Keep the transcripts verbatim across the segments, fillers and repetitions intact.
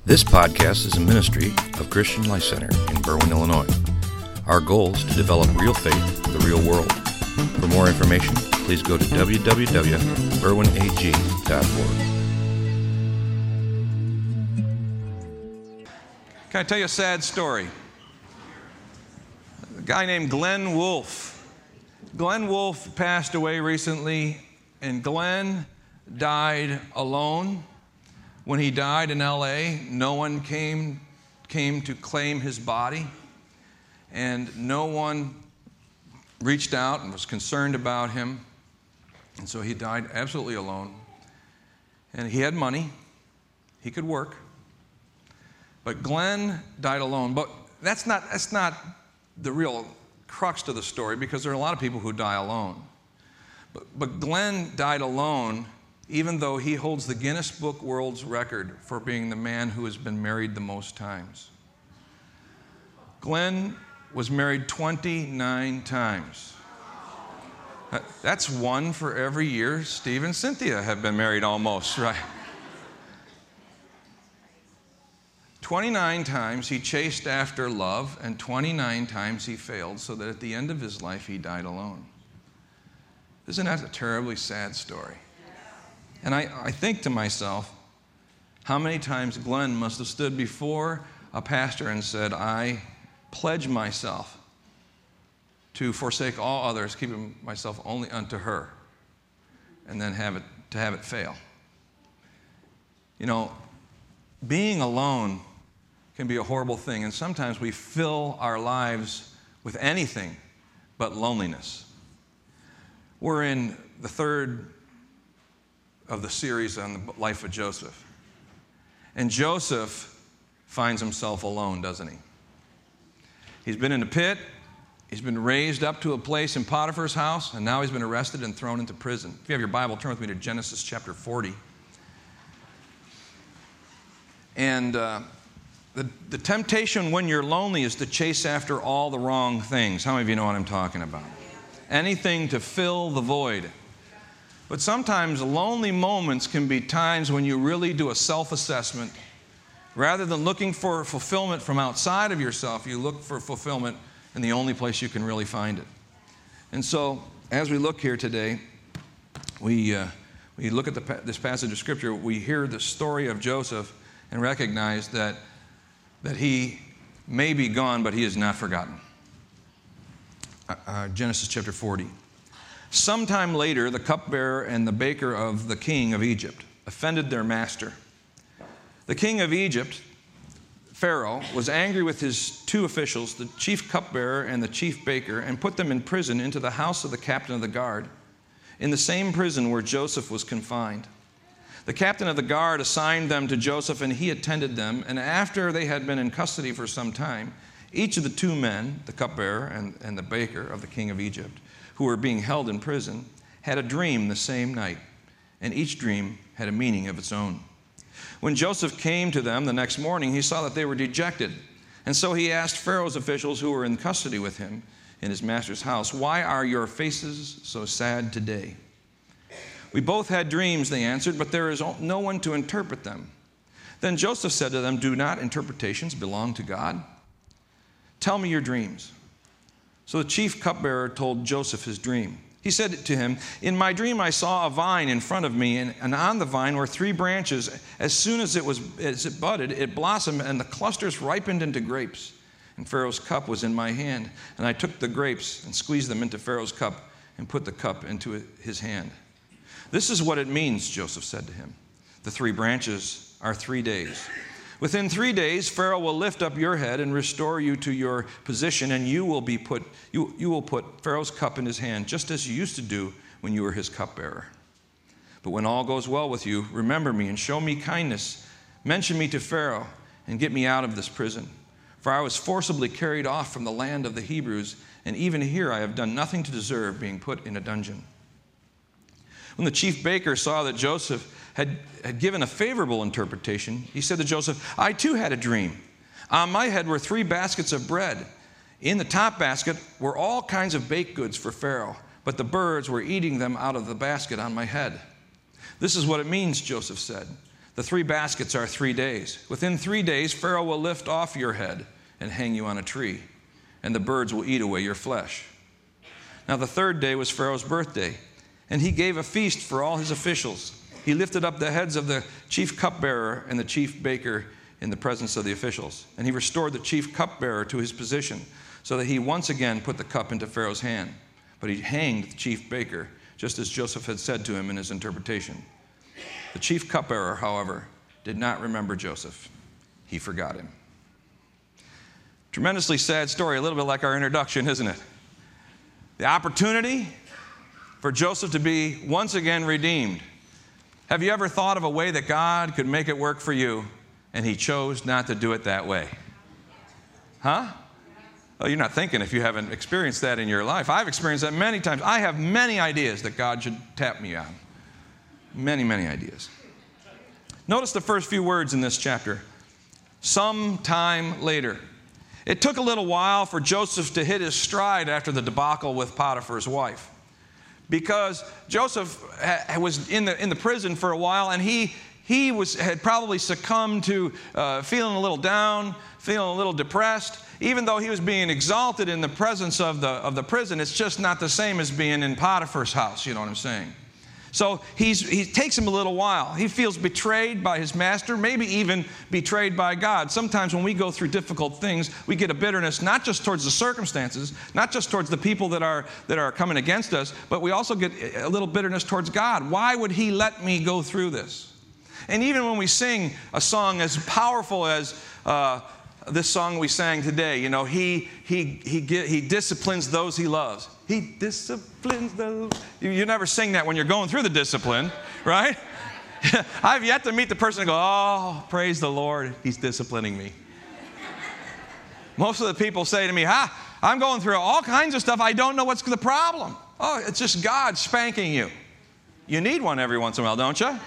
This podcast is a ministry of Christian Life Center in Berwyn, Illinois. Our goal is to develop real faith for the real world. For more information, please go to w w w dot berwyn a g dot org. Can I tell you a sad story? A guy named Glenn Wolfe. Glenn Wolfe passed away recently, and Glenn died alone. When he died in L A, no one came, came to claim his body, and no one reached out and was concerned about him. And so he died absolutely alone. And he had money. He could work. But Glenn died alone. But that's not, that's not the real crux to the story, because there are a lot of people who die alone. But, but Glenn died alone, even though he holds the Guinness Book World's Record for being the man who has been married the most times. Glenn was married twenty-nine times. That's one for every year Steve and Cynthia have been married almost, right? twenty-nine times he chased after love, and twenty-nine times he failed, so that at the end of his life he died alone. Isn't that a terribly sad story? And I, I think to myself, how many times Glenn must have stood before a pastor and said, I pledge myself to forsake all others, keeping myself only unto her, and then have it to have it fail. You know, being alone can be a horrible thing, and sometimes we fill our lives with anything but loneliness. We're in the third of the series on the life of Joseph. And Joseph finds himself alone, doesn't he? He's been in a pit, he's been raised up to a place in Potiphar's house, and now he's been arrested and thrown into prison. If you have your Bible, turn with me to Genesis chapter forty. And uh, the, the temptation when you're lonely is to chase after all the wrong things. How many of you know what I'm talking about? Anything to fill the void. But sometimes lonely moments can be times when you really do a self-assessment. Rather than looking for fulfillment from outside of yourself, you look for fulfillment in the only place you can really find it. And so, as we look here today, we, uh, we look at the, this passage of Scripture, we hear the story of Joseph and recognize that, that he may be gone, but he is not forgotten. Uh, uh, Genesis chapter forty. Sometime later, the cupbearer and the baker of the king of Egypt offended their master. The king of Egypt, Pharaoh, was angry with his two officials, the chief cupbearer and the chief baker, and put them in prison into the house of the captain of the guard, in the same prison where Joseph was confined. The captain of the guard assigned them to Joseph, and he attended them. And after they had been in custody for some time, each of the two men, the cupbearer and, and the baker of the king of Egypt, who were being held in prison, had a dream the same night, and each dream had a meaning of its own. When Joseph came to them the next morning, he saw that they were dejected. And so he asked Pharaoh's officials who were in custody with him in his master's house, "Why are your faces so sad today?" "We both had dreams," they answered, "but there is no one to interpret them." Then Joseph said to them, "Do not interpretations belong to God? Tell me your dreams." So the chief cupbearer told Joseph his dream. He said to him, "In my dream I saw a vine in front of me, and, and on the vine were three branches. As soon as it was as it budded, it blossomed, and the clusters ripened into grapes. And Pharaoh's cup was in my hand, and I took the grapes and squeezed them into Pharaoh's cup and put the cup into his hand." "This is what it means," Joseph said to him. "The three branches are three days. Within three days, Pharaoh will lift up your head and restore you to your position, and you will be put you, you will put Pharaoh's cup in his hand, just as you used to do when you were his cupbearer. But when all goes well with you, remember me and show me kindness. Mention me to Pharaoh and get me out of this prison. For I was forcibly carried off from the land of the Hebrews, and even here I have done nothing to deserve being put in a dungeon." When the chief baker saw that Joseph had, had given a favorable interpretation, he said to Joseph, "I too had a dream. On my head were three baskets of bread. In the top basket were all kinds of baked goods for Pharaoh, but the birds were eating them out of the basket on my head." "This is what it means," Joseph said. The three baskets are three days. Within three days, Pharaoh will lift off your head and hang you on a tree, and the birds will eat away your flesh. Now the third day was Pharaoh's birthday, and he gave a feast for all his officials. He lifted up the heads of the chief cupbearer and the chief baker in the presence of the officials, and he restored the chief cupbearer to his position, so that he once again put the cup into Pharaoh's hand. But he hanged the chief baker, just as Joseph had said to him in his interpretation. The chief cupbearer, however, did not remember Joseph. He forgot him. Tremendously sad story, a little bit like our introduction, isn't it? The opportunity for Joseph to be once again redeemed. Have you ever thought of a way that God could make it work for you, and he chose not to do it that way? Huh? Well, you're not thinking if you haven't experienced that in your life. I've experienced that many times. I have many ideas that God should tap me on. Many, many ideas. Notice the first few words in this chapter. Sometime later. It took a little while for Joseph to hit his stride after the debacle with Potiphar's wife, because Joseph was in the in the prison for a while, and he he was had probably succumbed to uh, feeling a little down, feeling a little depressed. Even though he was being exalted in the presence of the of the prison, it's just not the same as being in Potiphar's house. You know what I'm saying? So he's, he takes him a little while. He feels betrayed by his master, maybe even betrayed by God. Sometimes when we go through difficult things, we get a bitterness not just towards the circumstances, not just towards the people that are, that are coming against us, but we also get a little bitterness towards God. Why would he let me go through this? And even when we sing a song as powerful as uh, this song we sang today, you know, he, he, he, he disciplines those he loves. He disciplines those. You never sing that when you're going through the discipline, right? I've yet to meet the person and go, oh, praise the Lord, he's disciplining me. Most of the people say to me, ha, I'm going through all kinds of stuff. I don't know what's the problem. Oh, it's just God spanking you. You need one every once in a while, don't you?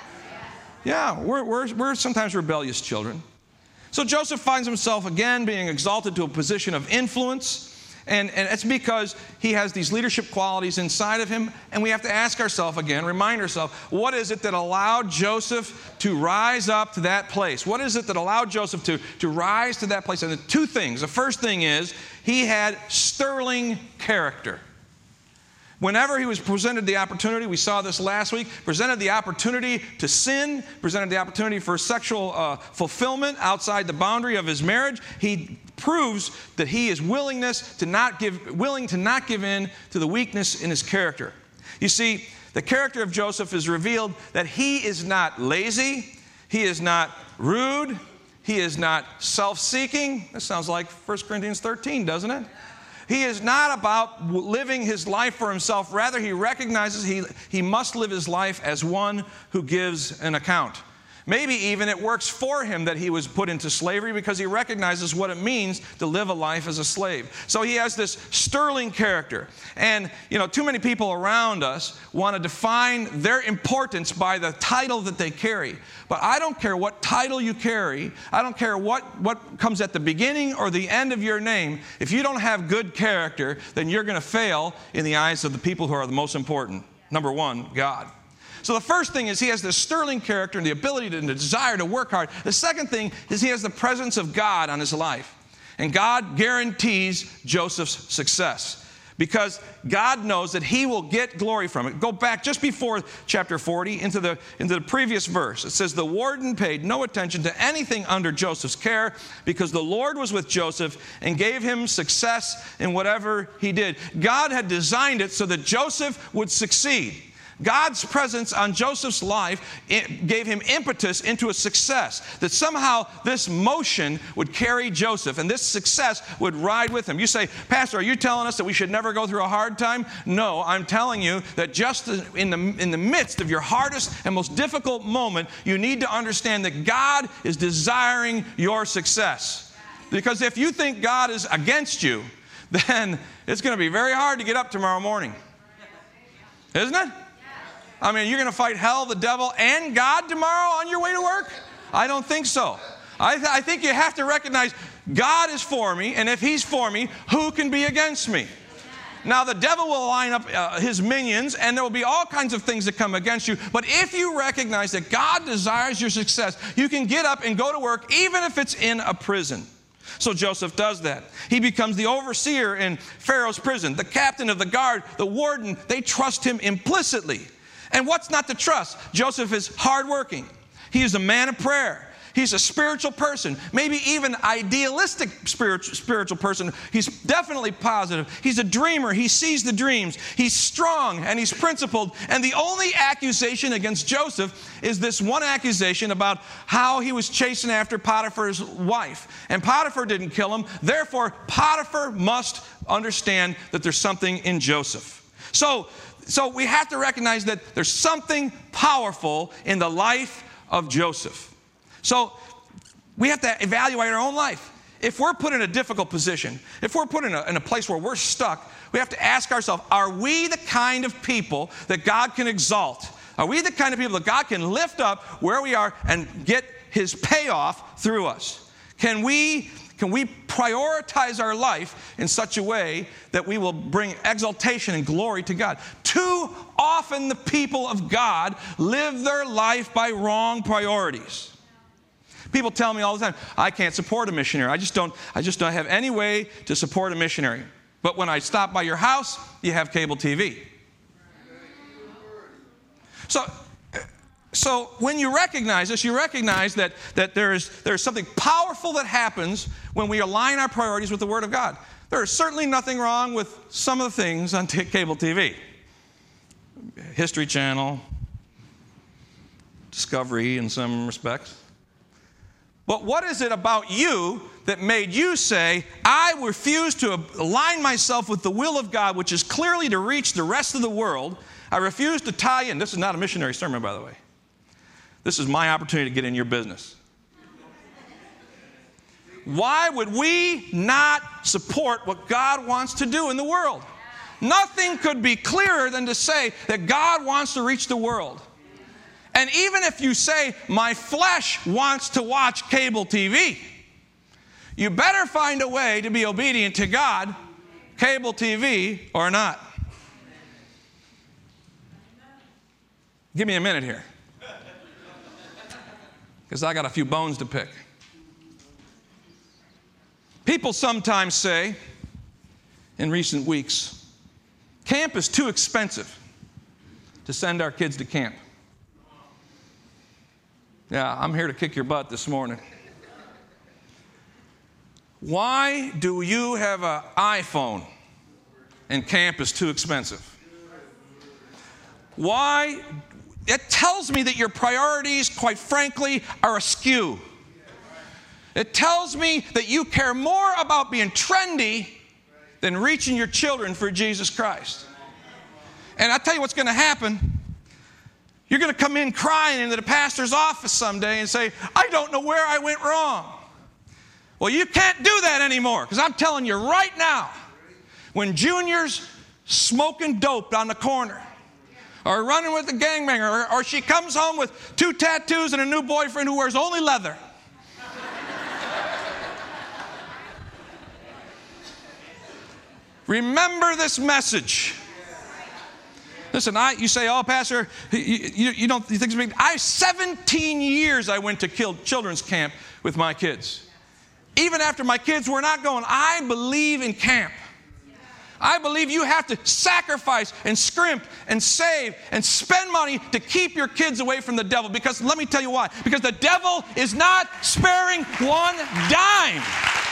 Yeah, we're, we're, we're sometimes rebellious children. So Joseph finds himself again being exalted to a position of influence. And, and it's because he has these leadership qualities inside of him. And we have to ask ourselves again, remind ourselves, what is it that allowed Joseph to rise up to that place? What is it that allowed Joseph to, to rise to that place? And the two things. The first thing is he had sterling character. Whenever he was presented the opportunity, we saw this last week, presented the opportunity to sin, presented the opportunity for sexual uh, fulfillment outside the boundary of his marriage, he proves that he is willingness to not give, willing to not give in to the weakness in his character. You see, the character of Joseph is revealed that he is not lazy, he is not rude, he is not self-seeking. That sounds like First Corinthians thirteen, doesn't it? He is not about living his life for himself. Rather, he recognizes he, he must live his life as one who gives an account. Maybe even it works for him that he was put into slavery because he recognizes what it means to live a life as a slave. So he has this sterling character. And, you know, too many people around us want to define their importance by the title that they carry. But I don't care what title you carry. I don't care what, what comes at the beginning or the end of your name. If you don't have good character, then you're going to fail in the eyes of the people who are the most important. Number one, God. So the first thing is he has this sterling character and the ability and the desire to work hard. The second thing is he has the presence of God on his life. And God guarantees Joseph's success because God knows that he will get glory from it. Go back just before chapter forty into the, into the previous verse. It says, the warden paid no attention to anything under Joseph's care because the Lord was with Joseph and gave him success in whatever he did. God had designed it so that Joseph would succeed. God's presence on Joseph's life gave him impetus into a success, that somehow this motion would carry Joseph and this success would ride with him. You say, Pastor, are you telling us that we should never go through a hard time? No, I'm telling you that just in the, in the midst of your hardest and most difficult moment, you need to understand that God is desiring your success. Because if you think God is against you, then it's going to be very hard to get up tomorrow morning. Isn't it? I mean, you're going to fight hell, the devil, and God tomorrow on your way to work? I don't think so. I, th- I think you have to recognize God is for me, and if he's for me, who can be against me? Now, the devil will line up uh, his minions, and there will be all kinds of things that come against you. But if you recognize that God desires your success, you can get up and go to work, even if it's in a prison. So Joseph does that. He becomes the overseer in Pharaoh's prison. The captain of the guard, the warden, they trust him implicitly. And what's not to trust? Joseph is hardworking. He is a man of prayer. He's a spiritual person, maybe even idealistic spiritual, spiritual person. He's definitely positive. He's a dreamer. He sees the dreams. He's strong and he's principled. And the only accusation against Joseph is this one accusation about how he was chasing after Potiphar's wife. And Potiphar didn't kill him. Therefore, Potiphar must understand that there's something in Joseph. So, so we have to recognize that there's something powerful in the life of Joseph. So we have to evaluate our own life. If we're put in a difficult position, if we're put in a, in a place where we're stuck, we have to ask ourselves, are we the kind of people that God can exalt? Are we the kind of people that God can lift up where we are and get his payoff through us? Can we, can we prioritize our life in such a way that we will bring exaltation and glory to God? Too often the people of God live their life by wrong priorities. People tell me all the time, I can't support a missionary. I just don't, I just don't have any way to support a missionary. But when I stop by your house, you have cable T V. So, so when you recognize this, you recognize that, that there is, there is something powerful that happens when we align our priorities with the Word of God. There is certainly nothing wrong with some of the things on t- cable T V. History Channel, Discovery in some respects. But what is it about you that made you say, I refuse to align myself with the will of God, which is clearly to reach the rest of the world. I refuse to tie in. This is not a missionary sermon, by the way. This is my opportunity to get in your business. Why would we not support what God wants to do in the world? Nothing could be clearer than to say that God wants to reach the world. And even if you say, my flesh wants to watch cable T V, you better find a way to be obedient to God, cable T V or not. Give me a minute here, because I got a few bones to pick. People sometimes say, in recent weeks, camp is too expensive to send our kids to camp. Yeah, I'm here to kick your butt this morning. Why do you have an iPhone and camp is too expensive? Why? It tells me that your priorities, quite frankly, are askew. It tells me that you care more about being trendy than reaching your children for Jesus Christ. And I tell you what's going to happen. You're going to come in crying into the pastor's office someday and say, I don't know where I went wrong. Well, you can't do that anymore, because I'm telling you right now, when Junior's smoking dope on the corner or running with the gangbanger, or, or she comes home with two tattoos and a new boyfriend who wears only leather, remember this message. Listen, I, you say, oh, Pastor, you, you, you don't you think it's big? I seventeen years I went to children's camp with my kids. Even after my kids were not going, I believe in camp. I believe you have to sacrifice and scrimp and save and spend money to keep your kids away from the devil. Because let me tell you why. Because the devil is not sparing one dime.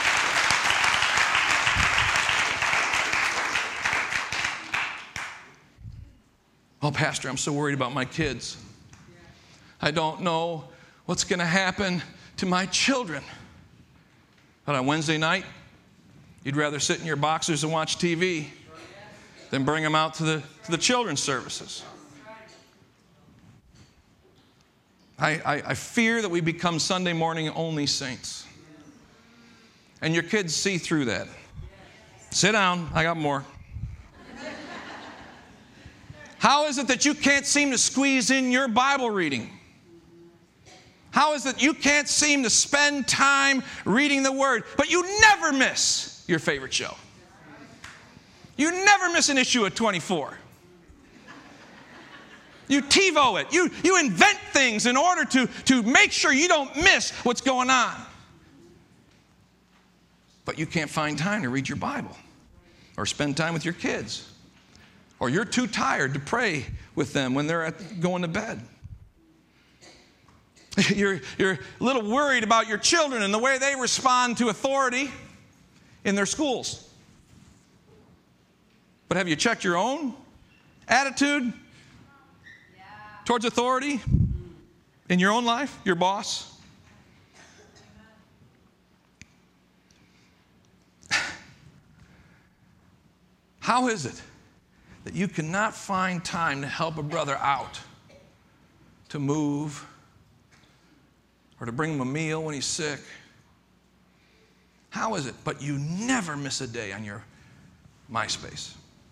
Oh, Pastor, I'm so worried about my kids. I don't know what's going to happen to my children. But on Wednesday night, you'd rather sit in your boxers and watch T V than bring them out to the, to the children's services. I, I, I fear that we become Sunday morning only saints. And your kids see through that. Sit down, I got more. How is it that you can't seem to squeeze in your Bible reading? How is it you can't seem to spend time reading the Word, but you never miss your favorite show? You never miss an issue at twenty-four. You TiVo it. You, you invent things in order to, to make sure you don't miss what's going on. But you can't find time to read your Bible or spend time with your kids. Or you're too tired to pray with them when they're at, going to bed. You're, you're a little worried about your children and the way they respond to authority in their schools. But have you checked your own attitude towards authority in your own life, your boss? How is it that you cannot find time to help a brother out, to move, or to bring him a meal when he's sick? How is it? But you never miss a day on your MySpace.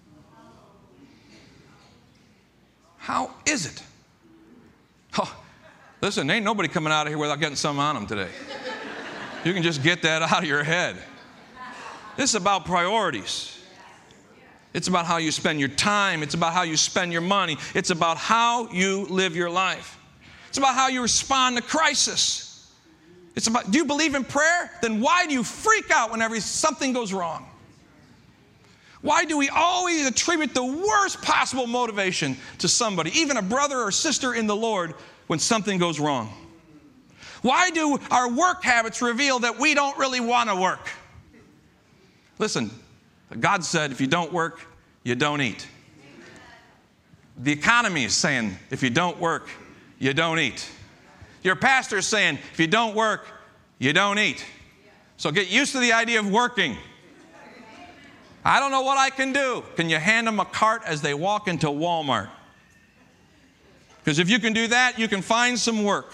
How is it? Oh, listen, ain't nobody coming out of here without getting something on them today. You can just get that out of your head. This is about priorities. It's about how you spend your time. It's about how you spend your money. It's about how you live your life. It's about how you respond to crisis. It's about, do you believe in prayer? Then why do you freak out whenever something goes wrong? Why do we always attribute the worst possible motivation to somebody, even a brother or sister in the Lord, when something goes wrong? Why do our work habits reveal that we don't really want to work? Listen, God said, if you don't work, you don't eat. The economy is saying, if you don't work, you don't eat. Your pastor is saying, if you don't work, you don't eat. So get used to the idea of working. I don't know what I can do. Can you hand them a cart as they walk into Walmart? Because if you can do that, you can find some work.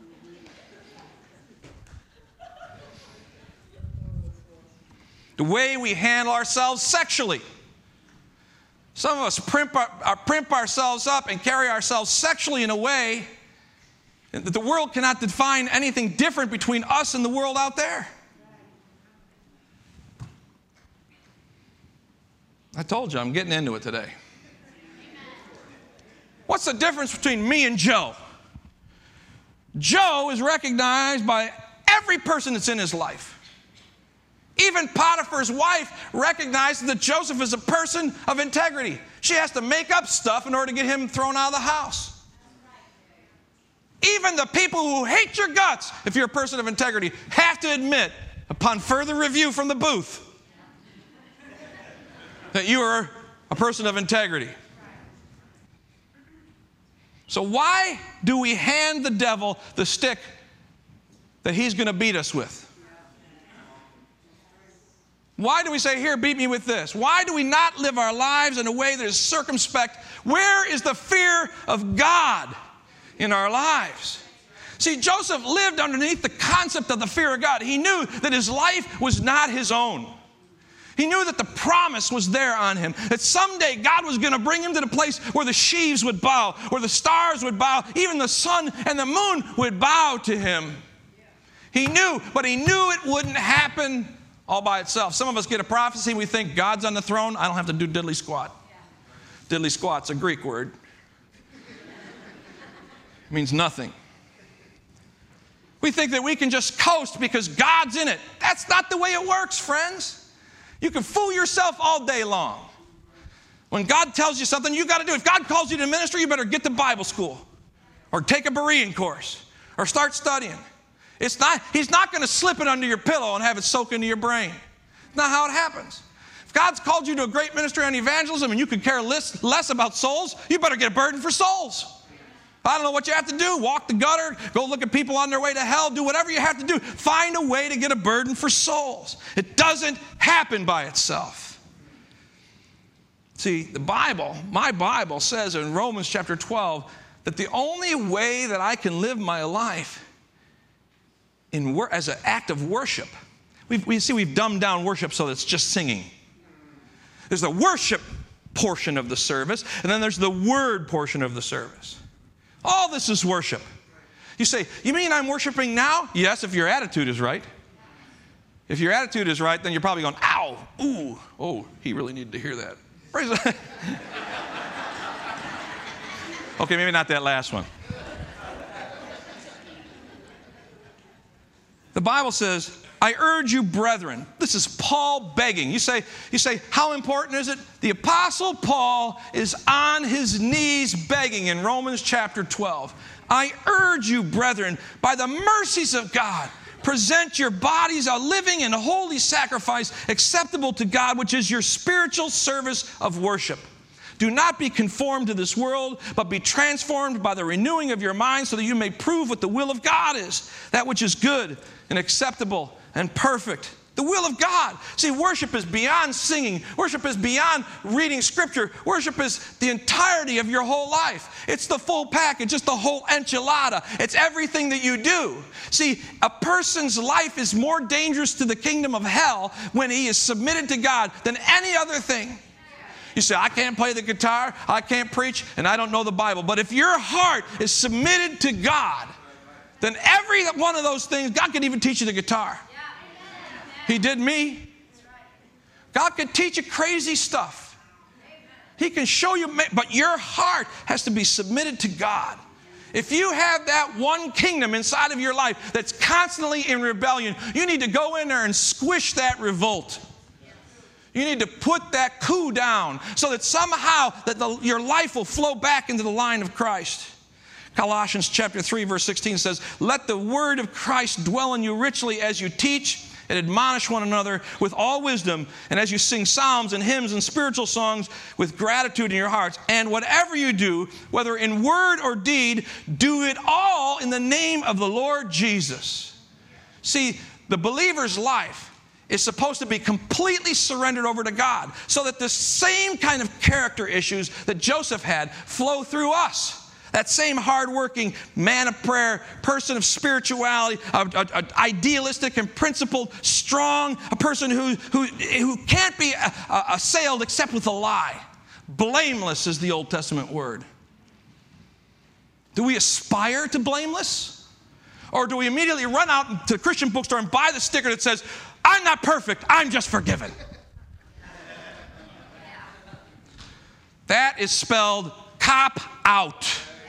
The way we handle ourselves sexually. Some of us primp, our, our, primp ourselves up and carry ourselves sexually in a way that the world cannot define anything different between us and the world out there. I told you I'm getting into it today. What's the difference between me and Joe? Joe is recognized by every person that's in his life. Even Potiphar's wife recognizes that Joseph is a person of integrity. She has to make up stuff in order to get him thrown out of the house. Even the people who hate your guts, if you're a person of integrity, have to admit, upon further review from the booth, that you are a person of integrity. So why do we hand the devil the stick that he's going to beat us with? Why do we say, here, beat me with this? Why do we not live our lives in a way that is circumspect? Where is the fear of God in our lives? See, Joseph lived underneath the concept of the fear of God. He knew that his life was not his own. He knew that the promise was there on him, that someday God was going to bring him to the place where the sheaves would bow, where the stars would bow, even the sun and the moon would bow to him. He knew, but he knew it wouldn't happen all by itself. Some of us get a prophecy and we think God's on the throne. I don't have to do diddly squat. Diddly squat's a Greek word. It means nothing. We think that we can just coast because God's in it. That's not the way it works, friends. You can fool yourself all day long. When God tells you something, you got to do it. If God calls you to ministry, you better get to Bible school or take a Berean course or start studying. It's not, he's not going to slip it under your pillow and have it soak into your brain. It's not how it happens. If God's called you to a great ministry on evangelism and you could care less, less about souls, you better get a burden for souls. I don't know what you have to do. Walk the gutter, go look at people on their way to hell, do whatever you have to do. Find a way to get a burden for souls. It doesn't happen by itself. See, the Bible, my Bible says in Romans chapter twelve that the only way that I can live my life in wor- as an act of worship, we've, we see we've dumbed down worship so that it's just singing. There's the worship portion of the service, and then there's the word portion of the service. All this is worship. You say, you mean I'm worshiping now? Yes, if your attitude is right. If your attitude is right, then you're probably going, ow, ooh, oh, he really needed to hear that. Praise the Okay, maybe not that last one. The Bible says, I urge you, brethren. This is Paul begging. You say, you say, how important is it? The Apostle Paul is on his knees begging in Romans chapter twelve. I urge you, brethren, by the mercies of God, present your bodies a living and holy sacrifice acceptable to God, which is your spiritual service of worship. Do not be conformed to this world, but be transformed by the renewing of your mind so that you may prove what the will of God is, that which is good and acceptable and perfect. The will of God. See, worship is beyond singing. Worship is beyond reading Scripture. Worship is the entirety of your whole life. It's the full package. It's the whole enchilada. It's everything that you do. See, a person's life is more dangerous to the kingdom of hell when he is submitted to God than any other thing. You say, I can't play the guitar, I can't preach, and I don't know the Bible. But if your heart is submitted to God, then every one of those things, God can even teach you the guitar. He did me. God can teach you crazy stuff. He can show you, but your heart has to be submitted to God. If you have that one kingdom inside of your life that's constantly in rebellion, you need to go in there and squish that revolt. You need to put that coup down so that somehow that the, your life will flow back into the line of Christ. Colossians chapter three, verse sixteen says, let the word of Christ dwell in you richly as you teach and admonish one another with all wisdom, and as you sing psalms and hymns and spiritual songs with gratitude in your hearts. And whatever you do, whether in word or deed, do it all in the name of the Lord Jesus. See, the believer's life is supposed to be completely surrendered over to God so that the same kind of character issues that Joseph had flow through us. That same hardworking man of prayer, person of spirituality, a, a, a idealistic and principled, strong, a person who, who, who can't be a, a, assailed except with a lie. Blameless is the Old Testament word. Do we aspire to blameless? Or do we immediately run out to the Christian bookstore and buy the sticker that says, I'm not perfect, I'm just forgiven? That is spelled cop out.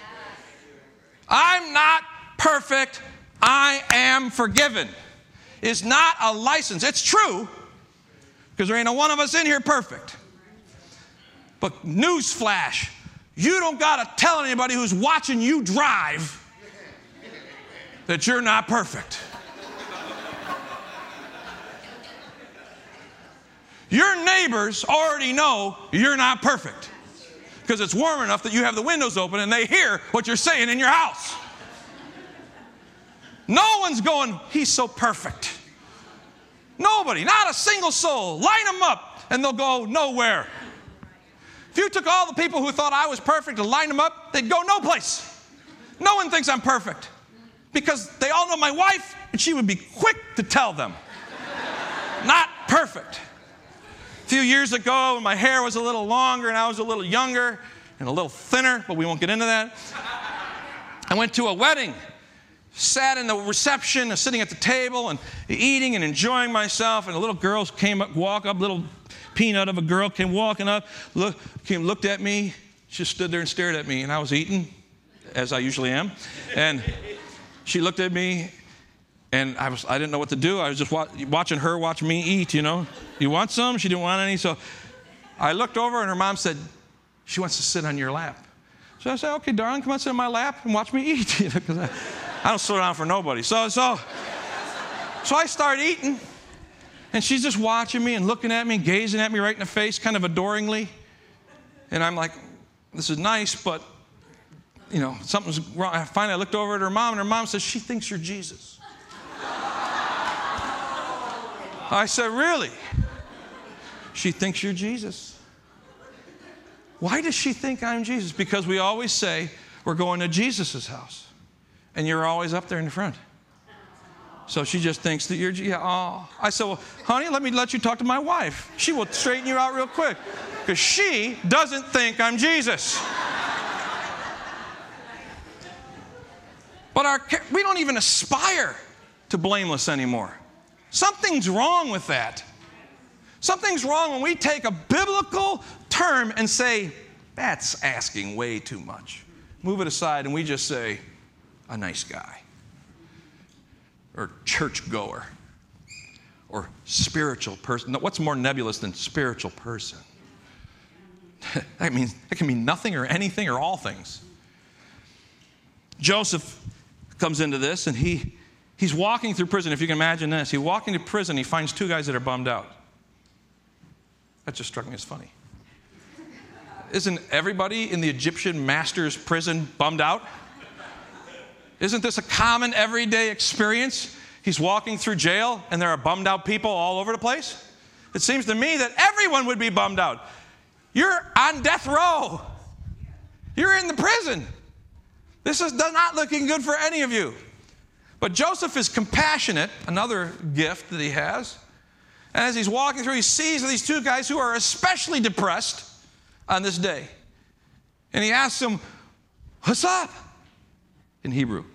I'm not perfect, I am forgiven. Is not a license. It's true, because there ain't a one of us in here perfect. But newsflash, you don't got to tell anybody who's watching you drive that you're not perfect. Your neighbors already know you're not perfect, because it's warm enough that you have the windows open and they hear what you're saying in your house. No one's going, he's so perfect. Nobody, not a single soul. Line them up and they'll go nowhere. If you took all the people who thought I was perfect and lined them up, they'd go no place. No one thinks I'm perfect, because they all know my wife and she would be quick to tell them. Not perfect. A few years ago, when my hair was a little longer and I was a little younger and a little thinner, but we won't get into that, I went to a wedding, sat in the reception, sitting at the table and eating and enjoying myself, and a little girl came up, walk up, little peanut of a girl came walking up, look, came, looked at me, she stood there and stared at me, and I was eating, as I usually am, and she looked at me, and I was I didn't know what to do. I was just wa- watching her watch me eat, you know. You want some? She didn't want any. So I looked over, and her mom said, she wants to sit on your lap. So I said, okay, darling, come on, sit on my lap and watch me eat. You know, 'cause I, I don't slow down for nobody. So, so, so I start eating, and she's just watching me and looking at me, gazing at me right in the face, kind of adoringly. And I'm like, this is nice, but, you know, something's wrong. I finally I looked over at her mom, and her mom says, she thinks you're Jesus. I said, really? She thinks you're Jesus. Why does she think I'm Jesus? Because we always say we're going to Jesus' house, and you're always up there in the front. So she just thinks that you're, yeah, oh. I said, well, honey, let me let you talk to my wife. She will straighten you out real quick, because she doesn't think I'm Jesus. But our, we don't even aspire to blameless anymore. Something's wrong with that. Something's wrong when we take a biblical term and say, that's asking way too much. Move it aside and we just say, a nice guy. Or churchgoer. Or spiritual person. No, what's more nebulous than spiritual person? That means it can mean nothing or anything or all things. Joseph comes into this and he he's walking through prison. If you can imagine this, he's walking to prison. He finds two guys that are bummed out. That just struck me as funny. Isn't everybody in the Egyptian master's prison bummed out? Isn't this a common everyday experience? He's walking through jail and there are bummed out people all over the place. It seems to me that everyone would be bummed out. You're on death row. You're in the prison. This is not looking good for any of you. But Joseph is compassionate, another gift that he has. And as he's walking through, he sees these two guys who are especially depressed on this day. And he asks them, what's up? In Hebrew.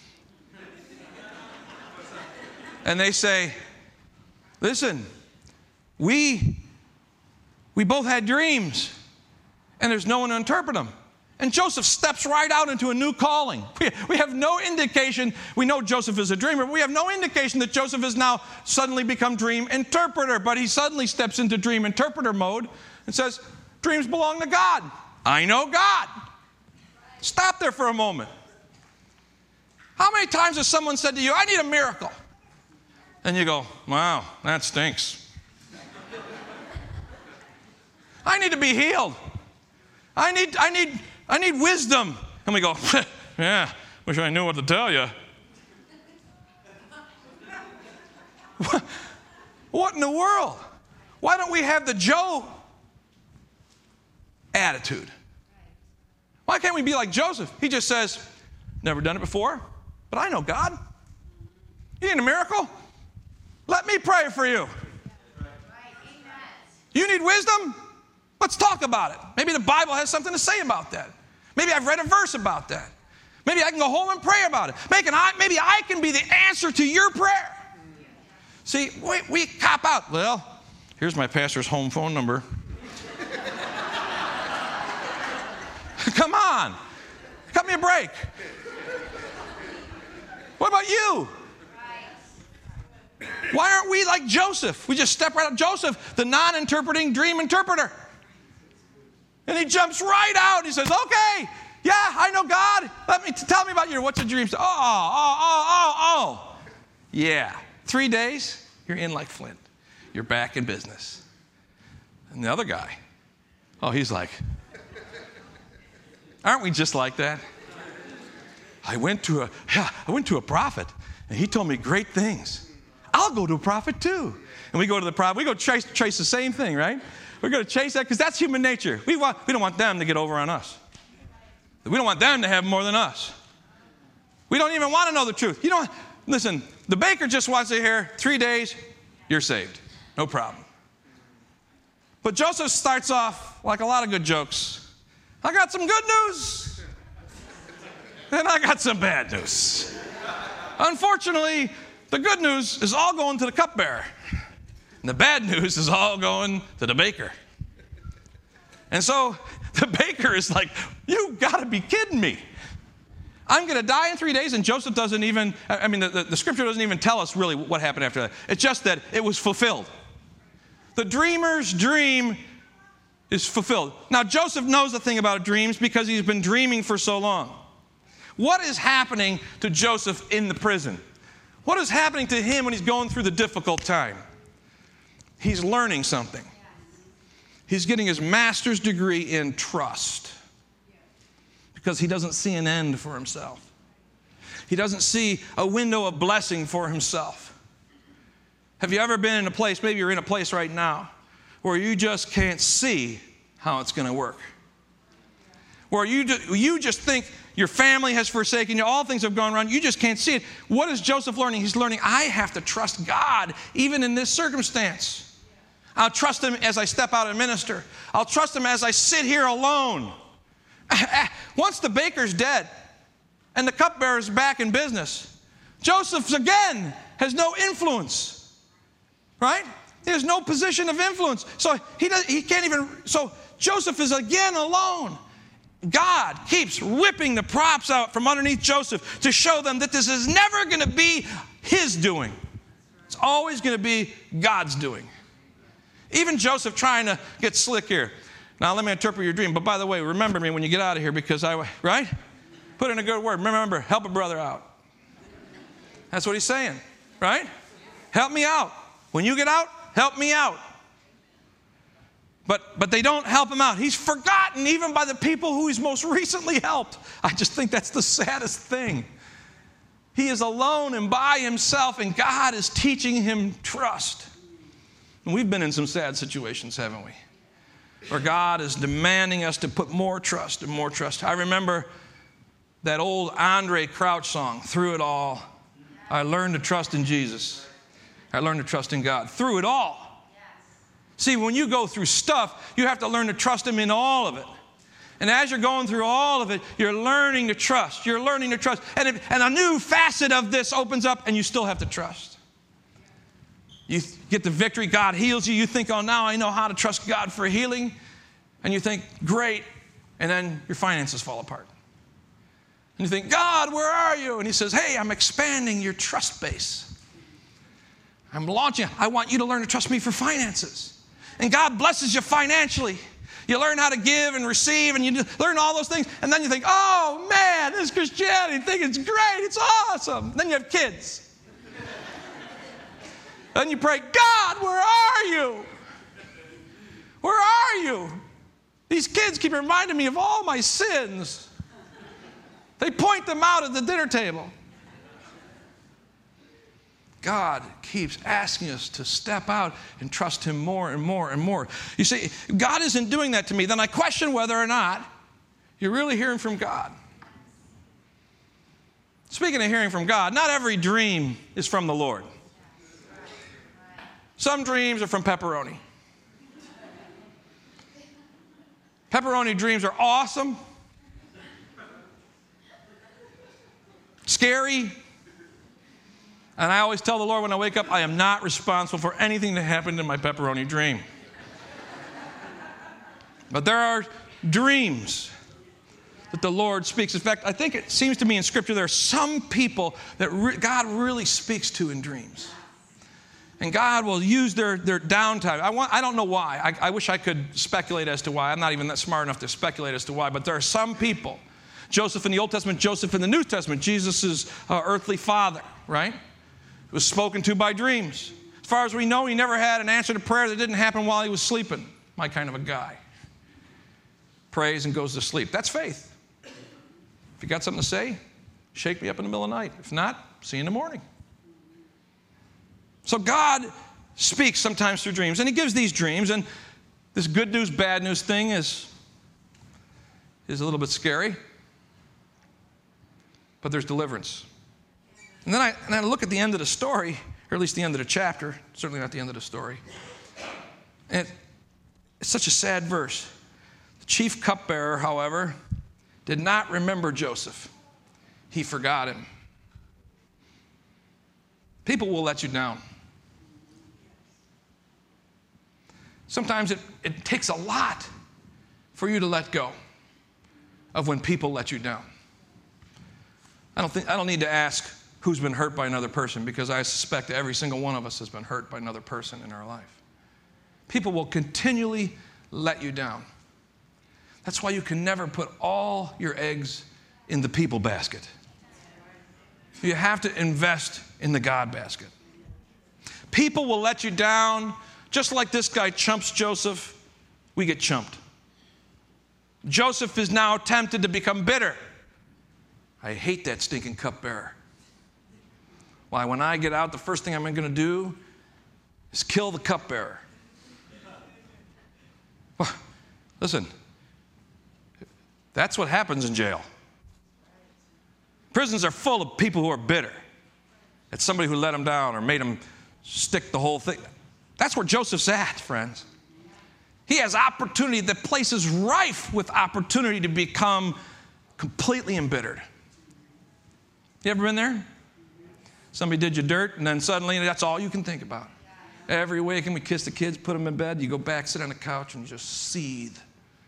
And they say, listen, we, we both had dreams, and there's no one to interpret them. And Joseph steps right out into a new calling. We, we have no indication. We know Joseph is a dreamer, but we have no indication that Joseph has now suddenly become dream interpreter. But he suddenly steps into dream interpreter mode and says, dreams belong to God. I know God. Stop there for a moment. How many times has someone said to you, I need a miracle? And you go, wow, that stinks. I need to be healed. I need, I need, I need wisdom. And we go, yeah, wish I knew what to tell you. What, what in the world? Why don't we have the Joe attitude? Why can't we be like Joseph? He just says, never done it before, but I know God. You need a miracle? Let me pray for you. You need wisdom? Let's talk about it. Maybe the Bible has something to say about that. Maybe I've read a verse about that. Maybe I can go home and pray about it. Maybe I can be the answer to your prayer. See, we, we cop out. Well, here's my pastor's home phone number. Come on. Cut me a break. What about you? Why aren't we like Joseph? We just step right up. Joseph, the non-interpreting dream interpreter. And he jumps right out. He says, okay, yeah, I know God. Let me tell me about your, what's your dream? Oh, oh, oh, oh, oh. Yeah. Three days, you're in like Flint. You're back in business. And the other guy, oh, he's like, aren't we just like that? I went to a, yeah, I went to a prophet, and he told me great things. I'll go to a prophet too. And we go to the prophet. We go chase, chase the same thing, right? We're going to chase that because that's human nature. We, want, we don't want them to get over on us. We don't want them to have more than us. We don't even want to know the truth. You don't, listen, the baker just wants to hear three days, you're saved. No problem. But Joseph starts off like a lot of good jokes. I got some good news. And I got some bad news. Unfortunately, the good news is all going to the cupbearer. And the bad news is all going to the baker. And so the baker is like, you got to be kidding me. I'm going to die in three days, and Joseph doesn't even, I mean, the, the, the scripture doesn't even tell us really what happened after that. It's just that it was fulfilled. The dreamer's dream is fulfilled. Now, Joseph knows the thing about dreams because he's been dreaming for so long. What is happening to Joseph in the prison? What is happening to him when he's going through the difficult time? He's learning something. He's getting his master's degree in trust because he doesn't see an end for himself. He doesn't see a window of blessing for himself. Have you ever been in a place, maybe you're in a place right now, where you just can't see how it's going to work? Where you, do, you just think your family has forsaken you, all things have gone wrong, you just can't see it. What is Joseph learning? He's learning, I have to trust God even in this circumstance. I'll trust him as I step out and minister. I'll trust him as I sit here alone. Once the baker's dead and the cupbearer's back in business, Joseph again has no influence, right? He has no position of influence. So he, does, he can't even, so Joseph is again alone. God keeps whipping the props out from underneath Joseph to show them that this is never going to be his doing. It's always going to be God's doing. Even Joseph trying to get slick here. Now, let me interpret your dream. But by the way, remember me when you get out of here because I, right? Put in a good word. Remember, help a brother out. That's what he's saying, right? Help me out. When you get out, help me out. But, but they don't help him out. He's forgotten even by the people who he's most recently helped. I just think that's the saddest thing. He is alone and by himself, and God is teaching him trust. And we've been in some sad situations, haven't we? Where God is demanding us to put more trust and more trust. I remember that old Andre Crouch song, Through It All, I learned to trust in Jesus. I learned to trust in God. Through it all. See, when you go through stuff, you have to learn to trust him in all of it. And as you're going through all of it, you're learning to trust. You're learning to trust. And, if, and a new facet of this opens up, and you still have to trust. You get the victory, God heals you. You think, oh, now I know how to trust God for healing. And you think, great. And then your finances fall apart. And you think, God, where are you? And he says, hey, I'm expanding your trust base. I'm launching. I want you to learn to trust me for finances. And God blesses you financially. You learn how to give and receive, and you learn all those things. And then you think, oh, man, this Christianity thing is great. It's awesome. Then you have kids. Then you pray, God, where are you? Where are you? These kids keep reminding me of all my sins. They point them out at the dinner table. God keeps asking us to step out and trust him more and more and more. You see, if God isn't doing that to me, then I question whether or not you're really hearing from God. Speaking of hearing from God, not every dream is from the Lord. Some dreams are from pepperoni. Pepperoni dreams are awesome, scary. And I always tell the Lord when I wake up, I am not responsible for anything that happened in my pepperoni dream. But there are dreams that the Lord speaks. In fact, I think it seems to me in Scripture there are some people that re- God really speaks to in dreams. And God will use their, their downtime. I, want, I don't know why. I, I wish I could speculate as to why. I'm not even that smart enough to speculate as to why. But there are some people. Joseph in the Old Testament, Joseph in the New Testament, Jesus' uh, earthly father, right? Was spoken to by dreams. As far as we know, he never had an answer to prayer that didn't happen while he was sleeping. My kind of a guy. Prays and goes to sleep. That's faith. If you got something to say, shake me up in the middle of the night. If not, see you in the morning. So God speaks sometimes through dreams, and he gives these dreams, and this good news, bad news thing is, is a little bit scary, but there's deliverance. And then I, and I look at the end of the story, or at least the end of the chapter, certainly not the end of the story. And it, it's such a sad verse. The chief cupbearer, however, did not remember Joseph. He forgot him. People will let you down. Sometimes it, it takes a lot for you to let go of when people let you down. I don't think I don't need to ask who's been hurt by another person, because I suspect every single one of us has been hurt by another person in our life. People will continually let you down. That's why you can never put all your eggs in the people basket. You have to invest in the God basket. People will let you down, just like this guy chumps Joseph. We get chumped. Joseph is now tempted to become bitter. I hate that stinking cupbearer. Why, when I get out, the first thing I'm going to do is kill the cupbearer. Well, listen, that's what happens in jail. Prisons are full of people who are bitter. It's somebody who let them down or made them stick the whole thing. That's where Joseph's at, friends. He has opportunity. The place is rife with opportunity to become completely embittered. You ever been there? Somebody did you dirt, and then suddenly that's all you can think about. Every weekend we kiss the kids, put them in bed, you go back, sit on the couch, and you just seethe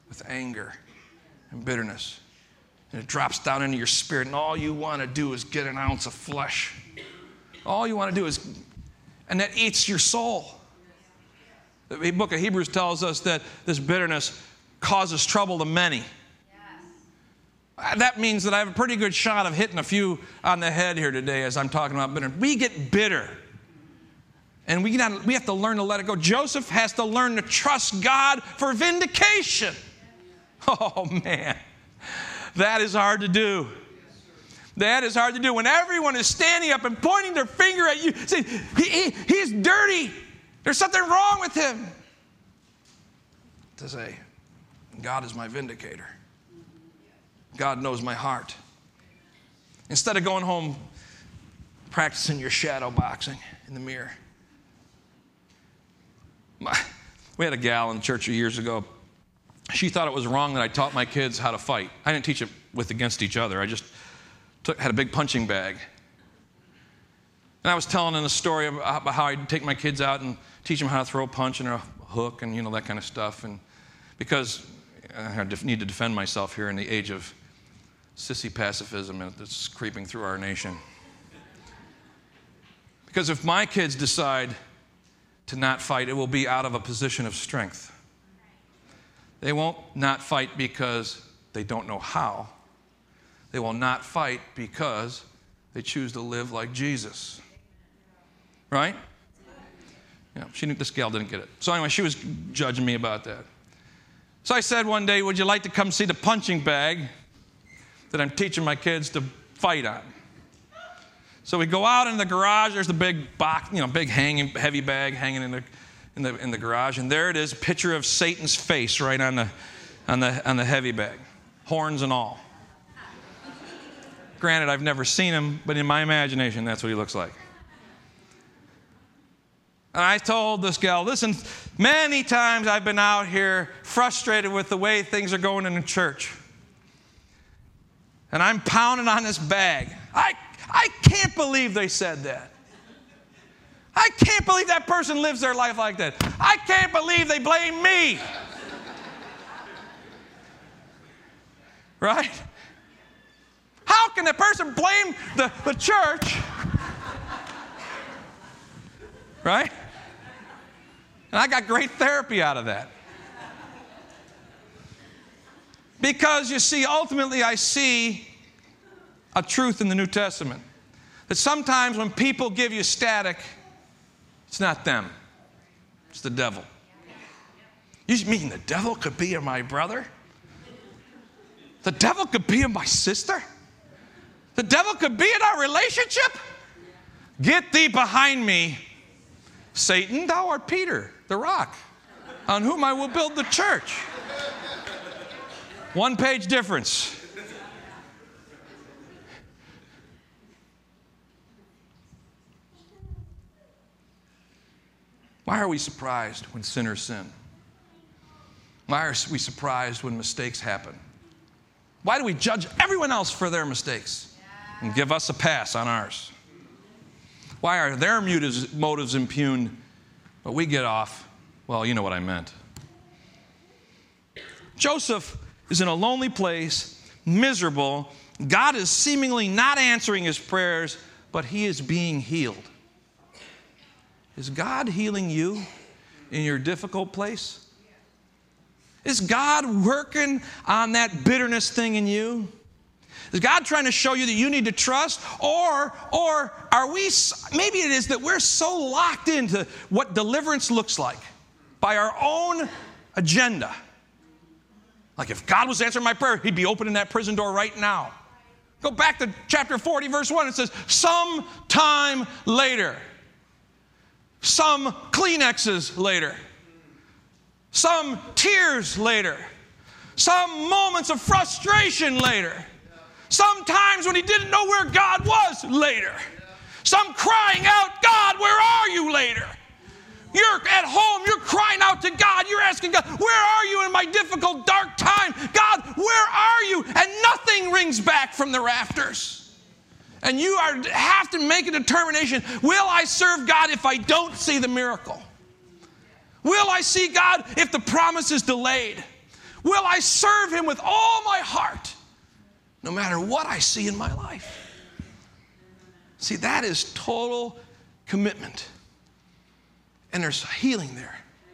with anger and bitterness. And it drops down into your spirit, and all you want to do is get an ounce of flesh. All you want to do is, and that eats your soul. The book of Hebrews tells us that this bitterness causes trouble to many. Yes. That means that I have a pretty good shot of hitting a few on the head here today as I'm talking about bitterness. We get bitter. And we, not, we have to learn to let it go. Joseph has to learn to trust God for vindication. Oh, man. That is hard to do. That is hard to do. When everyone is standing up and pointing their finger at you, saying, he, he, he's dirty. There's something wrong with him. To say, God is my vindicator. God knows my heart. Instead of going home practicing your shadow boxing in the mirror. My, we had a gal in the church years ago. She thought it was wrong that I taught my kids how to fight. I didn't teach it with against each other. I just took, had a big punching bag. And I was telling them a story about how I'd take my kids out and teach them how to throw a punch and a hook and, you know, that kind of stuff. And because I need to defend myself here in the age of sissy pacifism that's creeping through our nation. Because if my kids decide to not fight, it will be out of a position of strength. They won't not fight because they don't know how. They will not fight because they choose to live like Jesus. Right? Yeah, she knew this gal didn't get it. So anyway, she was judging me about that. So I said one day, would you like to come see the punching bag that I'm teaching my kids to fight on? So we go out in the garage. There's the big box, you know, big hanging, heavy bag hanging in the in the in the garage, and there it is, a picture of Satan's face right on the on the on the heavy bag, horns and all. Granted, I've never seen him, but in my imagination, that's what he looks like. And I told this gal, listen, many times I've been out here frustrated with the way things are going in the church. And I'm pounding on this bag. I, I can't believe they said that. I can't believe that person lives their life like that. I can't believe they blame me. Right? How can a person blame the, the church? Right? And I got great therapy out of that. Because, you see, ultimately I see a truth in the New Testament. That sometimes when people give you static, it's not them. It's the devil. You mean the devil could be in my brother? The devil could be in my sister? The devil could be in our relationship? Get thee behind me, Satan. Thou art Peter, the rock, on whom I will build the church. One page difference. Why are we surprised when sinners sin? Why are we surprised when mistakes happen? Why do we judge everyone else for their mistakes and give us a pass on ours? Why are their motives, motives impugned, but we get off? Well, you know what I meant. Joseph is in a lonely place, miserable. God is seemingly not answering his prayers, but he is being healed. Is God healing you in your difficult place? Is God working on that bitterness thing in you? Is God trying to show you that you need to trust? Or, or are we, maybe it is that we're so locked into what deliverance looks like by our own agenda. Like if God was answering my prayer, he'd be opening that prison door right now. Go back to chapter forty, verse one. It says, some time later. Some Kleenexes later. Some tears later. Some moments of frustration later. Sometimes when he didn't know where God was later. Some crying out, God, where are you later? You're at home, you're crying out to God, you're asking God, where are you in my difficult, dark time? God, where are you? And nothing rings back from the rafters. And you are, have to make a determination, will I serve God if I don't see the miracle? Will I see God if the promise is delayed? Will I serve him with all my heart, no matter what I see in my life? See, that is total commitment. And there's healing there.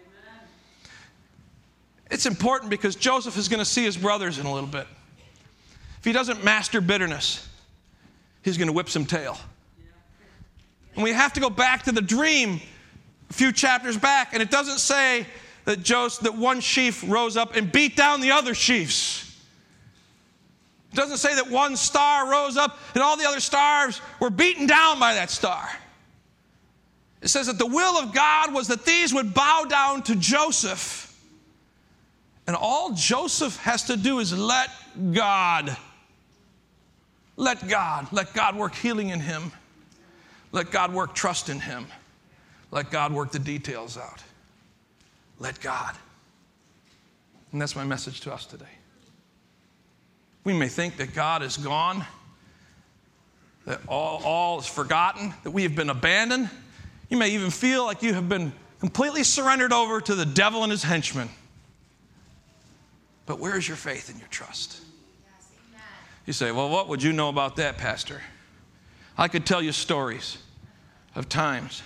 It's important because Joseph is going to see his brothers in a little bit. If he doesn't master bitterness, he's going to whip some tail. And we have to go back to the dream a few chapters back, and it doesn't say that Joseph, that one sheaf rose up and beat down the other sheaves. It doesn't say that one star rose up and all the other stars were beaten down by that star. It says that the will of God was that these would bow down to Joseph. And all Joseph has to do is let God. Let God. Let God work healing in him. Let God work trust in him. Let God work the details out. Let God. And that's my message to us today. We may think that God is gone, that all, all is forgotten, that we have been abandoned. You may even feel like you have been completely surrendered over to the devil and his henchmen. But where is your faith and your trust? You say, well, what would you know about that, Pastor? I could tell you stories of times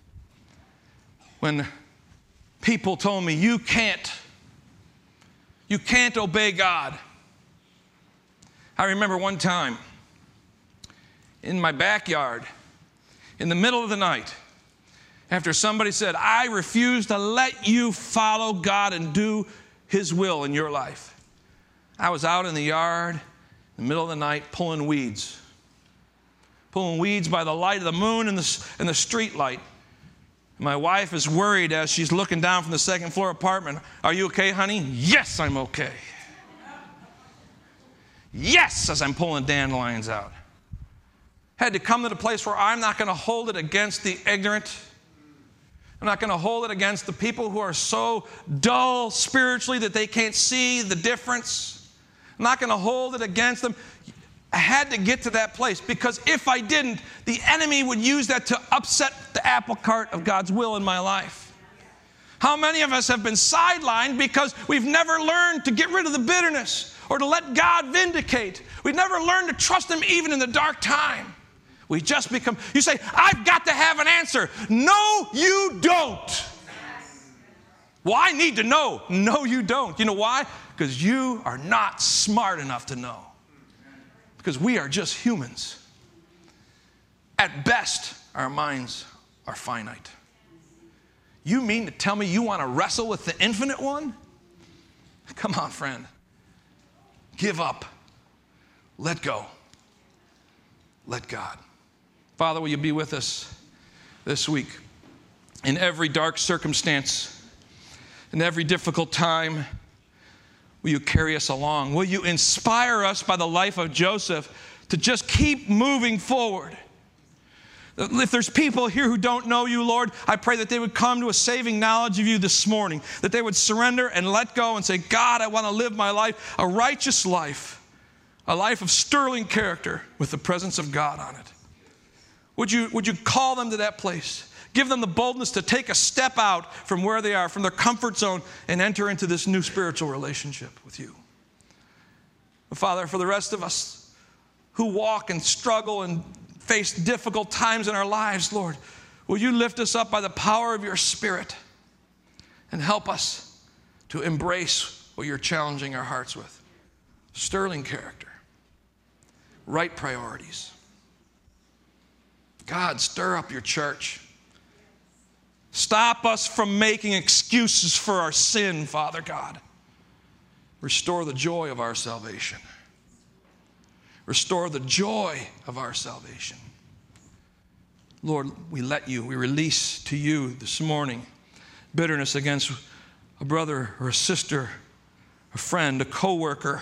when people told me, you can't, you can't obey God. I remember one time in my backyard, in the middle of the night, after somebody said, I refuse to let you follow God and do his will in your life. I was out in the yard in the middle of the night pulling weeds. Pulling weeds by the light of the moon and the, and the street light. My wife is worried as she's looking down from the second floor apartment. Are you okay, honey? Yes, I'm okay. Yes, as I'm pulling dandelions out. Had to come to the place where I'm not going to hold it against the ignorant. I'm not going to hold it against the people who are so dull spiritually that they can't see the difference. I'm not going to hold it against them. I had to get to that place because if I didn't, the enemy would use that to upset the apple cart of God's will in my life. How many of us have been sidelined because we've never learned to get rid of the bitterness or to let God vindicate? We've never learned to trust him even in the dark time. We just become, you say, I've got to have an answer. No, you don't. Well, I need to know. No, you don't. You know why? Because you are not smart enough to know. Because we are just humans. At best, our minds are finite. You mean to tell me you want to wrestle with the infinite one? Come on, friend. Give up. Let go. Let God. Father, will you be with us this week? In every dark circumstance, in every difficult time, will you carry us along? Will you inspire us by the life of Joseph to just keep moving forward? If there's people here who don't know you, Lord, I pray that they would come to a saving knowledge of you this morning, that they would surrender and let go and say, God, I want to live my life, a righteous life, a life of sterling character with the presence of God on it. Would you, would you call them to that place? Give them the boldness to take a step out from where they are, from their comfort zone, and enter into this new spiritual relationship with you. But Father, for the rest of us who walk and struggle and face difficult times in our lives, Lord, will you lift us up by the power of your Spirit and help us to embrace what you're challenging our hearts with. Sterling character, right priorities. God, stir up your church. Stop us from making excuses for our sin, Father God. Restore the joy of our salvation. Restore the joy of our salvation. Lord, we let you, we release to you this morning bitterness against a brother or a sister, a friend, a coworker.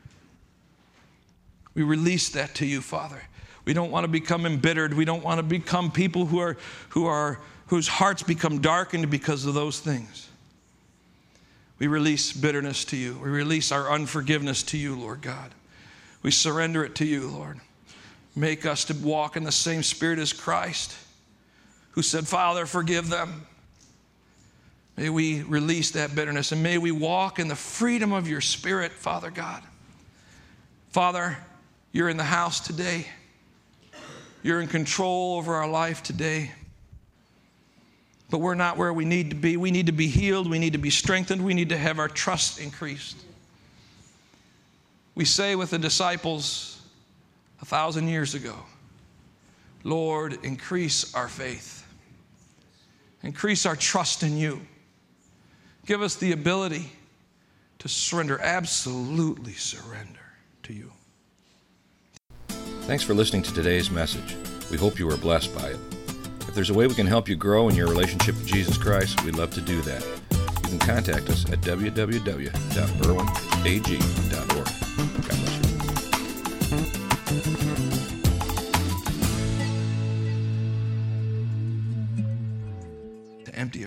We release that to you, Father. We don't want to become embittered. We don't want to become people who are, who are, whose hearts become darkened because of those things. We release bitterness to you. We release our unforgiveness to you, Lord God. We surrender it to you, Lord. Make us to walk in the same spirit as Christ, who said, Father, forgive them. May we release that bitterness, and may we walk in the freedom of your Spirit, Father God. Father, you're in the house today. You're in control over our life today. But we're not where we need to be. We need to be healed. We need to be strengthened. We need to have our trust increased. We say with the disciples a thousand years ago, Lord, increase our faith. Increase our trust in you. Give us the ability to surrender, absolutely surrender to you. Thanks for listening to today's message. We hope you were blessed by it. If there's a way we can help you grow in your relationship with Jesus Christ, we'd love to do that. You can contact us at w w w dot berwin a g dot org. God bless you.